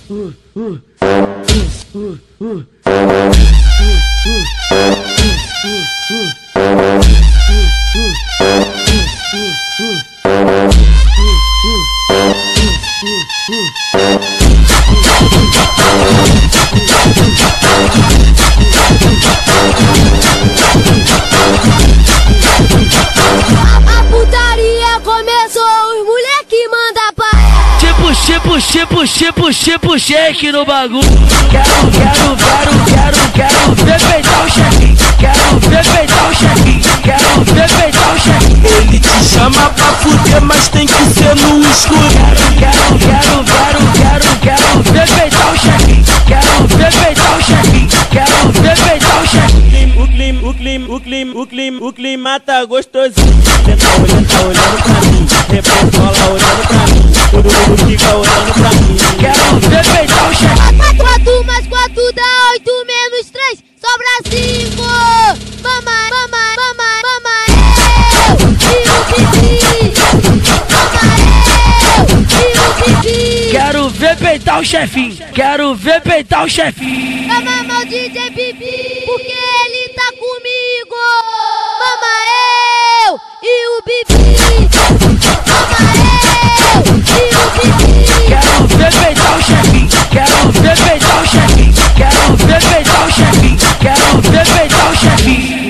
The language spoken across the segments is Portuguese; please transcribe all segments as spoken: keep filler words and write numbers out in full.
Puxei, puxei, puxei, puxei aqui no bagulho. Quero, quero, quero, quero, quero ver peitar o chefinho. Quero ver peitar o chefinho. Quero ver peitar o chefinho. Ele te chama pra fuder, mas tem que ser no escuro. Quero, quero, quero, quero, quero, quero ver peitar o chefinho. Quero ver peitar o chefinho. Quero ver peitar o chefinho. O clima, o clima, o clima, o clima, o clima tá gostosinho. Cê tá olhando, tá olhando pra mim. Repola olhando pra mim. Todo mundo fica olhando pra mim. Quero ver peitar o chefinho. Quatro mais quatro dá oito menos três, sobra cinco. Mamãe, mamãe, mamãe, mamãe, eu e o Bibi. Mamãe, eu e o Bibi. Quero ver peitar o chefinho. Quero ver peitar o chefinho. Chama mal D J Bibi, porque ele tá comigo. Mamãe, eu e o Bibi. Mamãe, eu e o Bibi. Quero ver peitar o chefinho. Quero ver peitar o chefinho. Quero ver peitar o chefinho. Quero ver peitar o chefinho.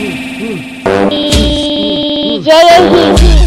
D J Henrique.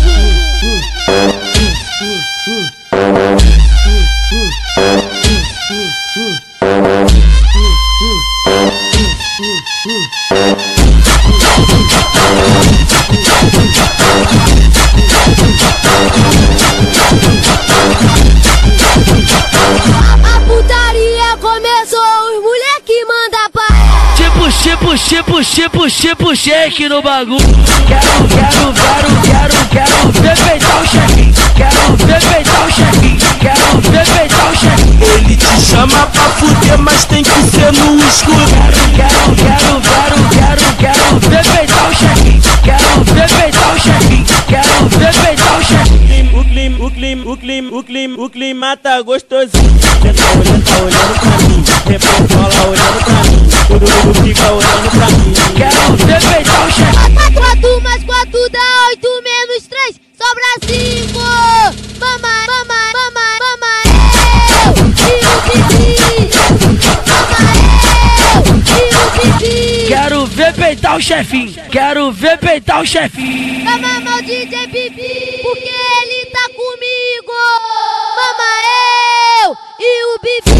Puxei, puxei, puxei, puxei aqui no bagulho. Quero, quero, quero, quero, quero ver peitar o chefinho. Quero ver peitar o chefinho. Quero ver peitar o chefinho. Ele te chama pra fuder, mas tem que ser no escuro. Quero, quero, quero, quero, quero ver peitar o chefinho. Quero ver peitar o chefinho. Quero ver peitar o chefinho. O clima, o clima, o clima, o clima, o clima tá gostosinho. Cê tá olhando, tá olhando pra mim. Repola olhando pra mim. Todo mundo fica olhando pra mim. Quero ver peitar o chefinho. Quatro mais quatro dá oito menos três, sobra cinco. Mamãe, mamãe, mamãe, mamãe, eu e o Bibi. Mamãe, eu e o Bibi. Quero ver peitar o chefinho. Quero ver peitar o chefinho. Chama mal D J Bibi, porque ele tá comigo. Mamãe, eu e o Bibi.